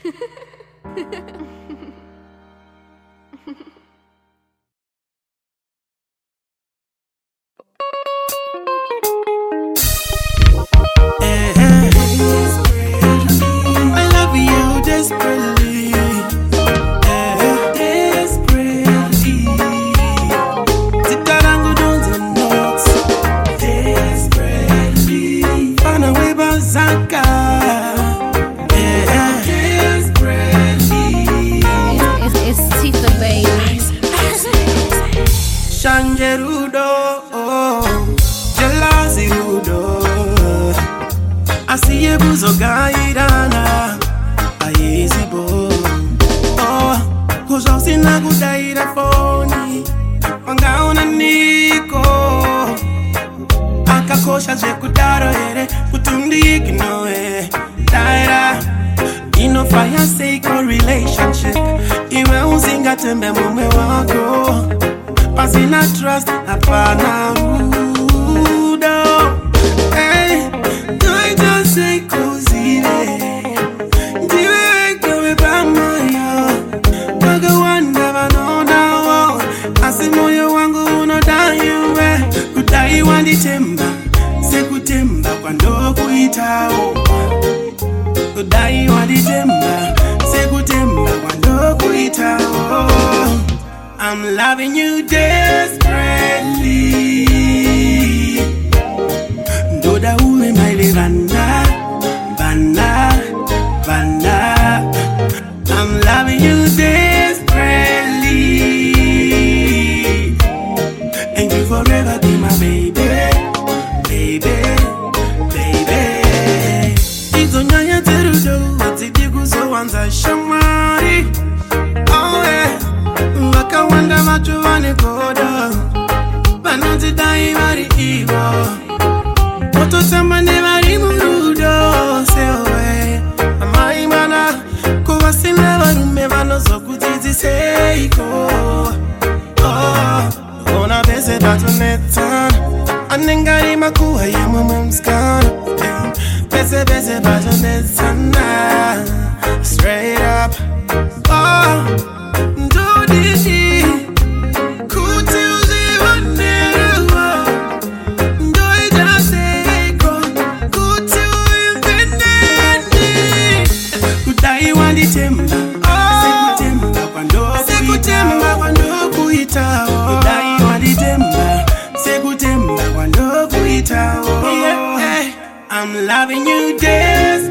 I love you desperately. Desperately. Zikarangu donze notes. Desperately. Fana weba zaka. Desperately. It's Tifa, baby. Shangerudo. Jealousy rudo. Asiye buzo gairana Ayezibo Kuzo sina kudaira foni Wangaona niko Akakosha je kudaro ere Kutundiki noe Daira Ino fire sake or relationship Iwe uzinga tembe mume wako Pasina trust hapana rudo Hey say cozy Diwe kwe bamaya Waga wanda now Asimoyo wangu unodayuwe Kudai wandi temba Sekutemba kwa ndoku itao Kudai wandi temba Sekutemba kwa ndoku itao I'm loving you desperately Ndoda uwe maile vanda I'm loving you desperately And you forever be my baby Izo nyanya terudo Watidigu so wanza shamari Oh yeah Waka wanda machu wane kodo Bananti dai mari iwo Oto samba nevari murudo Sewe Amai mana Kuwa sineva rume vano zokutizi seiko Oh Ona bese batonetan Anengari makuwa yemu mumskana Bese batonetan Straight up Oh Do didi Kuti uziwa neruwa Sekutemba kwa ndoku itao Kudai wadi temba Sekutemba kwa ndoku itao I'm loving you desperately